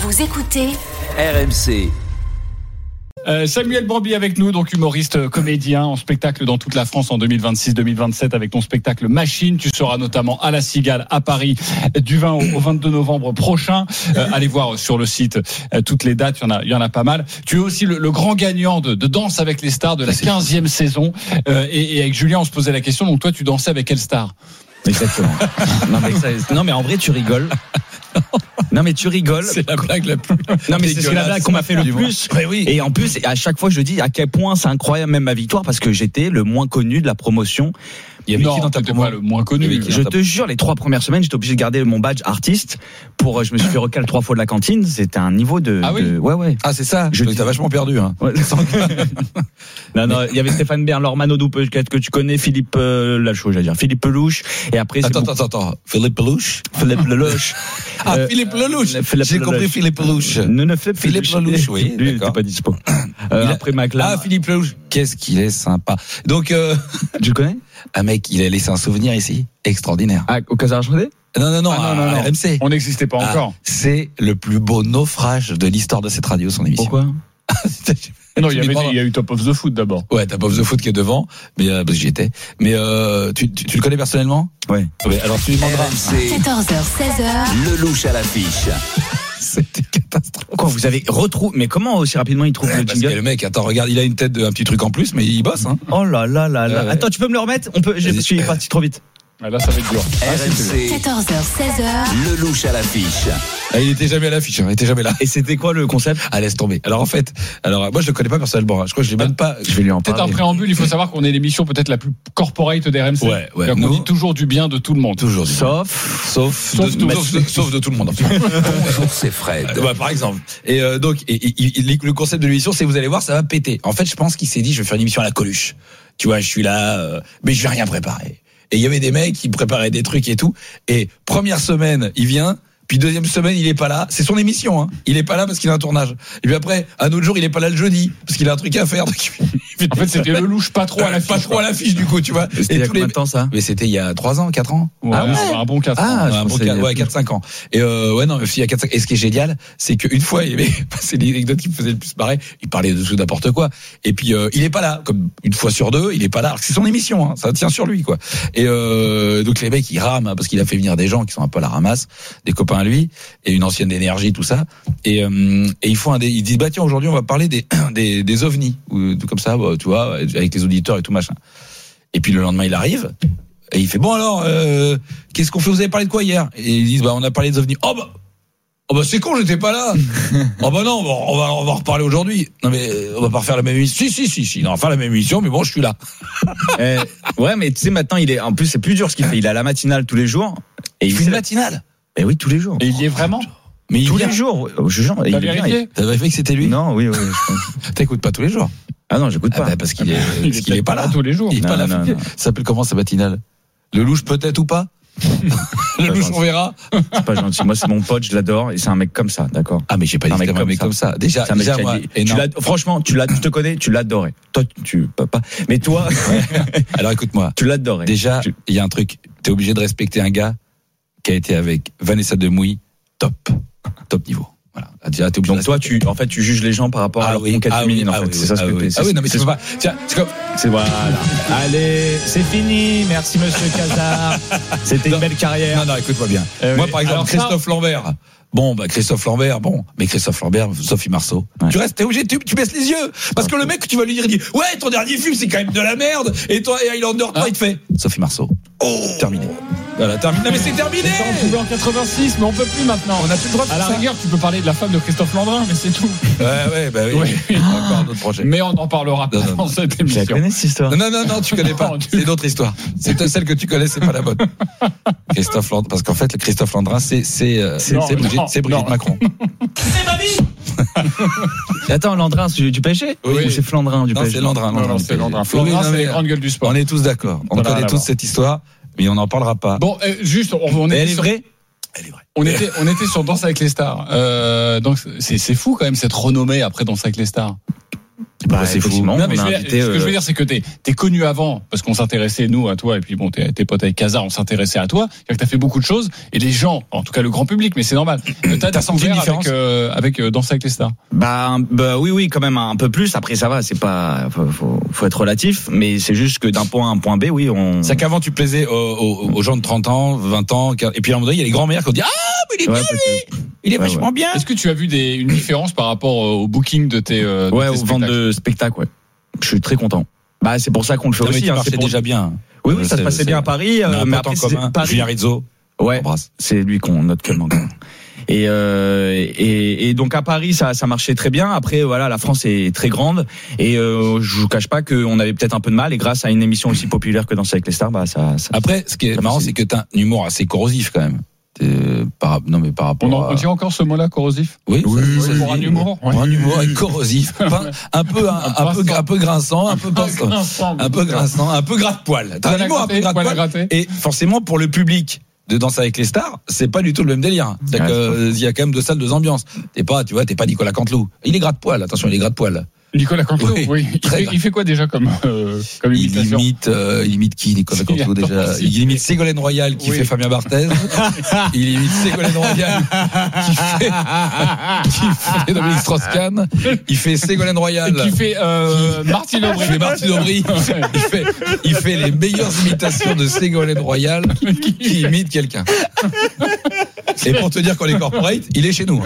Vous écoutez RMC. Samuel Bambi avec nous, donc humoriste, comédien en spectacle dans toute la France en 2026-2027 avec ton spectacle Machine. Tu seras notamment à la Cigale à Paris du 20 au 22 novembre prochain. Allez voir sur le site toutes les dates, il y en a pas mal. Tu es aussi le grand gagnant de Danse avec les stars de la 15e saison. Et avec Julien, on se posait la question, donc toi tu dansais avec quelle star ? Exactement. non mais en vrai tu rigoles. Non mais tu rigoles. C'est la blague la plus. Non mais c'est la blague qu'on m'a fait le plus. Oui. Et en plus à chaque fois je dis à quel point c'est incroyable même ma victoire parce que j'étais le moins connu de la promotion. Il y avait qui dans ta promo ? Le moins connu. Je te jure, les 3 premières semaines, j'étais obligé de garder mon badge artiste je me suis fait recal 3 fois de la cantine. C'était un niveau de. Ah oui. Ouais. Ah c'est ça. T'as vachement perdu. Hein. Ouais. non, il y avait Stéphane Bern, Laure Manodou peut-être que tu connais, Philippe Lachaud, j'allais dire Philippe Lelouch. Et après. Attends. Philippe Lelouch. Philippe Lelouch. Philippe Lelouch. J'ai compris Philippe Lelouch. Philippe Lelouch, oui. Lui, il était pas dispo. Après Maclam. Philippe Lelouch. Qu'est-ce qu'il est sympa. Donc. Tu le connais ? Un mec, il a laissé un souvenir ici, extraordinaire. Ah, au Casar Chandé ? Non, à RMC. On n'existait pas encore. C'est le plus beau naufrage de l'histoire de cette radio, son émission. Pourquoi ? Non, il y a eu Top of the Foot d'abord. Ouais, Top of the Foot qui est devant, mais parce que j'y étais. Mais tu le connais personnellement ? Ouais. Alors tu lui demanderas. 14h, 16h. Lelouch à l'affiche. C'était catastrophe. Quoi, vous avez retrouvé, mais comment aussi rapidement il trouve le parce jingle ? que le mec, attends, regarde, il a une tête d'un petit truc en plus, mais il bosse, hein. Oh là. Attends, tu peux me le remettre ? Je suis parti trop vite. Ah, là, ça va être dur. RMC. 14h, 16h. Lelouch à l'affiche. Ah, il était jamais à l'affiche, il était jamais là. Et c'était quoi le concept ? Ah, laisse tomber. Alors en fait, moi je le connais pas personnellement. Je crois que je l'ai même pas. Je vais lui en Peut-être parler. un préambule, il faut savoir qu'on est l'émission peut-être la plus corporate d'RMC. Ouais. Donc on dit toujours du bien de tout le monde. Toujours. Sauf de tout le monde. Bonjour, c'est Fred. Par exemple. Et donc, le concept de l'émission, c'est vous allez voir, ça va péter. En fait, je pense qu'il s'est dit, je vais faire une émission à la Coluche. Tu vois, je suis là, mais je vais rien préparer. Et il y avait des mecs qui préparaient des trucs et tout. Et première semaine, il vient. Puis deuxième semaine, il est pas là. C'est son émission, hein. Il est pas là parce qu'il a un tournage. Et puis après, un autre jour, il est pas là le jeudi parce qu'il a un truc à faire. En fait, c'était Lelouch pas trop à l'affiche. Pas trop à l'affiche du coup, tu vois. C'était il y a combien de temps ça ? Mais c'était il y a 3 ans, 4 ans. Ouais, un bon 4 ans. 4-5 ans. Et il y a 4-5. Et ce qui est génial, c'est qu'une fois, c'est l'anecdote qui me faisait le plus marrer. Il parlait de tout n'importe quoi. Et puis il est pas là. Comme une fois sur 2, il est pas là. Alors que c'est son émission, hein. Ça tient sur lui, quoi. Et donc les mecs, ils rament parce qu'il a fait venir des gens qui sont un peu à la ramasse, des copains à lui et une ancienne d'énergie, tout ça. Et ils font ils disent tiens, aujourd'hui on va parler des ovnis ou tout comme ça, tu vois, avec les auditeurs et tout machin. Et puis le lendemain il arrive et il fait bon alors qu'est-ce qu'on fait, vous avez parlé de quoi hier? Et ils disent on a parlé des ovnis. Oh bah c'est con, j'étais pas là. Oh bah non, on va en reparler aujourd'hui. Non mais on va pas refaire la même émission. Si, on va faire la même émission, mais bon, je suis là. Ouais, mais tu sais maintenant en plus c'est plus dur ce qu'il fait. Il a la matinale tous les jours. Et il fait une matinale. Eh oui, tous les jours. Et il y est vraiment? Mais tous les jours. Je jure. T'as vérifié? T'as vérifié que c'était lui? Non, oui. Je pense. T'écoutes pas tous les jours? Ah non, j'écoute pas. Parce qu'il est pas là tous les jours. Il est pas là. Non. Ça s'appelle comment sa matinale? Lelouch peut-être ou pas? Lelouch on verra. C'est pas gentil. Moi c'est mon pote, je l'adore et c'est un mec comme ça, d'accord. Ah mais j'ai pas dit un mec comme ça. Déjà moi. Franchement, je te connais, tu l'adorais. Toi tu peux pas. Mais toi. Alors écoute-moi. Tu l'adorais. Déjà il y a un truc. T'es obligé de respecter un gars qui a été avec Vanessa Demouy, top niveau. Voilà. Déjà, t'es obligé. Donc toi, tu juges les gens par rapport à leur conquête féminine, en fait. C'est ça ce que t'es. Ah oui, non mais c'est pas. Tiens, c'est voilà. Allez, c'est fini. Merci Monsieur Casar. C'était une belle carrière. Non, écoute-moi bien. Moi, par exemple, Christophe Lambert. Christophe Lambert, Sophie Marceau. Ouais. Tu restes, t'es obligé, tu baisses les yeux. Parce que le mec, tu vas lui dire, il dit, ouais, ton dernier film, c'est quand même de la merde. Et toi, et Highlander 3, il te fait, Sophie Marceau. Terminé. Voilà, terminé. Non, mais c'est terminé. Ça, on pouvait en 86, mais on peut plus maintenant. On a plus le droit de faire ça. À la rigueur, tu peux parler de la femme de Christophe Landrin, mais c'est tout. Oui. Encore d'autres projets. Mais on en parlera pas dans cette émission. Je la connais, cette histoire. Non, tu connais pas. C'est une autre histoire. C'est celle que tu connais, c'est pas la bonne. Christophe Landrin, parce qu'en fait, le Christophe Landrin, c'est Brigitte Macron. C'est ma vie. Attends, Landrin, c'est du PSG? Oui. Ou c'est Flandrin du PSG? Non, c'est Landrin. Non, c'est Landrin. Flandrin, c'est les grandes gueules du sport. On est tous d'accord. On connaît tous cette histoire, mais on n'en parlera pas. Bon, juste, elle est vraie? Elle est vraie. On était sur Danse avec les stars. Donc, c'est fou quand même cette renommée après Danse avec les stars. Bah, c'est fou. Non, mais On a ce invité, que je veux dire, c'est que t'es connu avant, parce qu'on s'intéressait, nous, à toi, et puis bon, tes potes avec Casa, on s'intéressait à toi, que t'as fait beaucoup de choses, et les gens, en tout cas le grand public, mais c'est normal, t'as senti une découvert différence avec Danser avec les stars. Bah oui, quand même un peu plus. Après, ça va, c'est pas, faut être relatif, mais c'est juste que d'un point A à un point B, oui, C'est qu'avant, tu plaisais aux gens de 30 ans, 20 ans, et puis à un moment donné, il y a les grands-mères qui ont dit mais il est bien, lui! Il est vachement bien! Est-ce que tu as vu une différence par rapport au booking de tes aux ventes de spectacles, ouais. Je suis très content. Bah, c'est pour ça qu'on le fait Non, mais aussi. tu marchais déjà bien. Oui, ça se passait bien à Paris. Mais après, en commun, Paris. Julien Rizzo. Ouais, Embrasse. c'est lui qu'on note comment. Et donc à Paris ça marchait très bien. Après voilà, la France est très grande et je vous cache pas qu'on avait peut-être un peu de mal, et grâce à une émission aussi populaire que Danser avec les stars, bah ça. Après, ce qui est marrant, c'est que t'as un humour assez corrosif quand même. Par rapport on dit encore ce mot-là, corrosif? Oui, pour un humour. Pour un humour corrosif, un peu grinçant, un peu grinçant, un peu gratte-poil. T'as un humour un peu gratte-poil. Et forcément, pour le public de Danser avec les stars, c'est pas du tout le même délire. C'est-à-dire qu'il y a quand même deux salles, deux ambiances. T'es pas Nicolas Canteloup. Il est gratte-poil, attention, il est gratte-poil. Nicolas Canteloup, oui. Il fait quoi déjà comme imitation? Il imite qui, Nicolas Canteloup, déjà? Il imite Ségolène Royal qui fait Fabien Barthez. Il imite Ségolène Royal qui fait Dominique Strauss-Kahn. Il fait Ségolène Royal. Qui fait Martine Aubry. Il fait les meilleures imitations de Ségolène Royal qui imite quelqu'un. Et pour te dire qu'on est corporate, il est chez nous.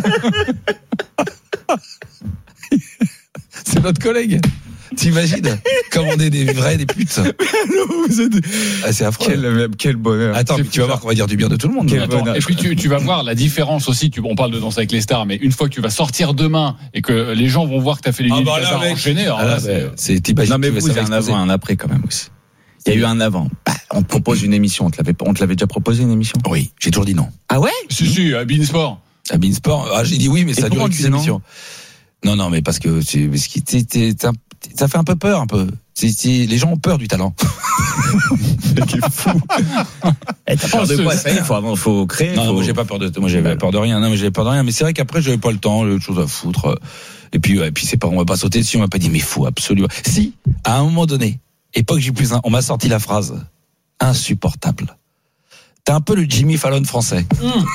C'est notre collègue. T'imagines comme on est des putes. C'est affreux. Quel bonheur. Attends, tu vas voir qu'on va dire du bien de tout le monde. Et puis tu vas voir la différence aussi. On parle de Danser avec les stars, mais une fois que tu vas sortir demain et que les gens vont voir que t'as fait les enchaînées, c'est t'imagines. Non mais vous, il y a un avant, un après quand même aussi. Il y a eu un avant. On te propose une émission. On te l'avait déjà proposé une émission? Oui, j'ai toujours dit non. Ah ouais? Si, à Beansport. À Beansport. J'ai dit oui, mais ça a duré qu'une émission. Non, mais parce que ça fait un peu peur, un peu. Les gens ont peur du talent. T'as peur de quoi? Ça y est, faut créer. Non, moi j'ai pas peur j'avais peur de rien. Non, mais j'avais peur de rien. Mais c'est vrai qu'après j'avais pas le temps, j'avais autre chose à foutre. Et puis c'est pas, on va pas sauter dessus, on m'a pas dit mais faut absolument. Si, à un moment donné, époque J+1, on m'a sorti la phrase insupportable. T'es un peu le Jimmy Fallon français.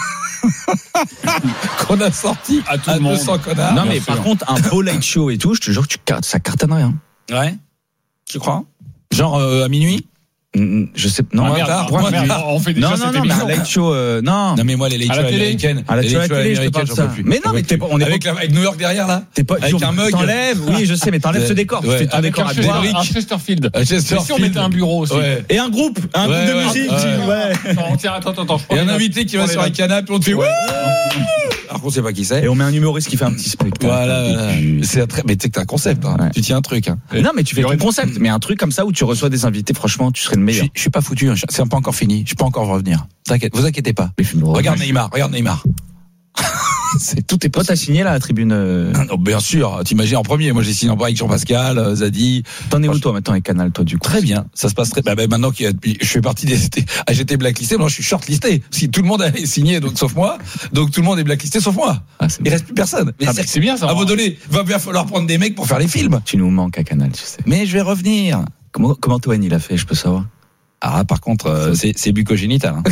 Qu'on a sorti à 200 connards. Non, mais par contre, un beau late show et tout, je te jure que ça cartonnerait. Hein. Ouais. Tu crois? Genre à minuit? Je sais pas. Non, on fait déjà cette émission. Mais un late show, non. Non, mais moi, les late shows américaines. À la télé, je te parle de ça. Mais non, mais on est avec New York derrière, là. T'es pas, avec un mug. T'enlèves, oui, je sais, mais t'enlèves ce décor. Tu fais ton décor à boire. Un Chesterfield. Si on mettait un bureau aussi. Et un groupe de musique. Attends. Et un invité qui va sur un canapé, on te fait ouais. Alors qu'on sait pas qui c'est. Et on met un humoriste qui fait un petit spectacle. Voilà. Mais tu sais que t'as un concept, hein. Tu tiens un truc, hein. Non, mais tu fais ton concept. Mais un truc comme ça où tu reçois des invités, franchement, tu serais le meilleur. Je suis pas foutu, c'est pas encore fini. Je peux encore revenir. Vous inquiétez pas. Regarde Neymar. Tout est possible. Toi, t'as signé là, à la tribune. Non, bien sûr. T'imagines en premier. Moi, j'ai signé avec Jean-Pascal, Zadi. T'en es où toi maintenant avec Canal, toi, du coup? Très bien. Ça se passe très. Maintenant je fais partie j'étais blacklisté. Non, je suis shortlisté. Si tout le monde a signé, donc sauf moi. Donc tout le monde est blacklisté sauf moi. Il reste plus personne. Mais c'est bien ça. À un moment donné, va bien falloir prendre des mecs pour faire les films. Tu nous manques à Canal, tu sais. Mais je vais revenir. Comment Toen il a fait, je peux savoir? Ah, par contre, c'est bucogénital. Hein.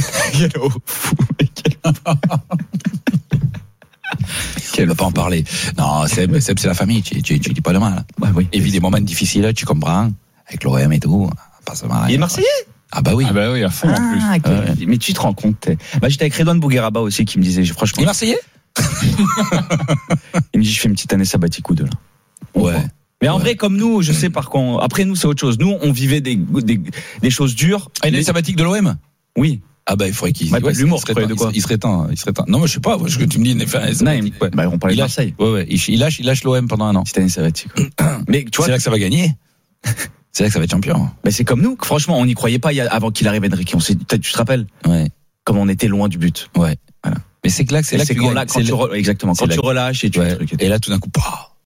On ne va pas en parler. Non, c'est la famille. Tu dis pas demain. Là. Ouais, oui. Et vit des moments difficiles, tu comprends. Avec l'OM et tout. Il est Marseillais? Ah bah oui. À fond en plus. Okay. Mais tu te rends compte. J'étais avec Redouane Bougueraba aussi qui me disait, franchement. Il est Marseillais? Il me dit, je fais une petite année sabbatique ou deux là. Ouais. Mais en vrai, comme nous, je sais par contre. Après nous, c'est autre chose. Nous, on vivait des choses dures. Une année sabbatique de l'OM? Oui. Ah bah il faudrait qu'il. L'humour, de quoi? Il serait temps. Non, mais je sais pas. Ce que tu me dis, on parlait de Marseille. Ouais. Il lâche l'OM pendant un an. C'était une sabbatique. Mais tu vois, c'est là que ça va gagner. C'est là que ça va être champion. Mais c'est comme nous. Franchement, on n'y croyait pas avant qu'il arrive, Enrique. Tu te rappelles? Ouais. Comme on était loin du but. Ouais. Voilà. Mais c'est là que tu relâches et tu trucs. Et là tout d'un coup,